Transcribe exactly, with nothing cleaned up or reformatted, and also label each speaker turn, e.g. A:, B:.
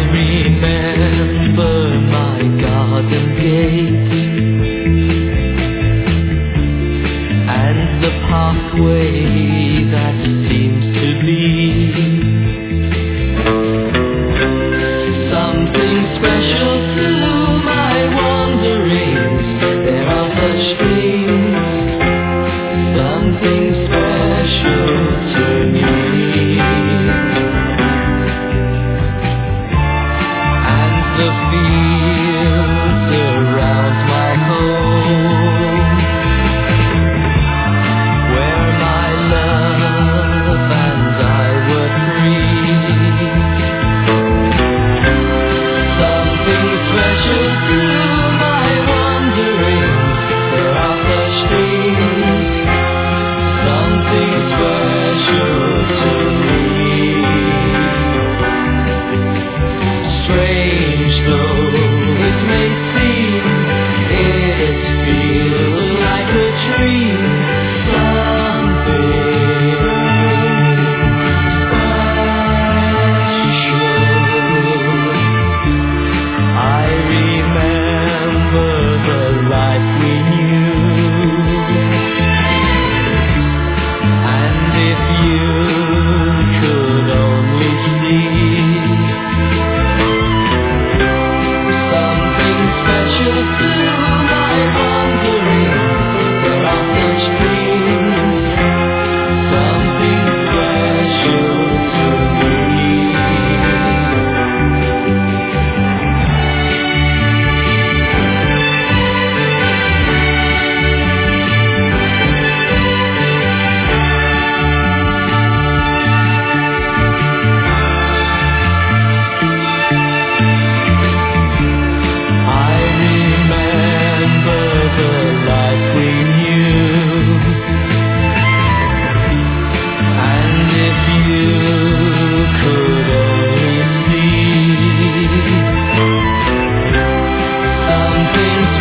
A: remember my garden gate and the pathway that seems to lead. Something special to my wanderings, there are such things. Something special to me. And the fields around my home, where my love and I were free. Something special to my wanderings, there are such things. Something special to me. Strange though it may seem, it feels like a dream. Something special. I remember the life we knew, and if you could only see something special to my wanderings, there are such things. Something special to me. I remember the life we knew, and if you could only see something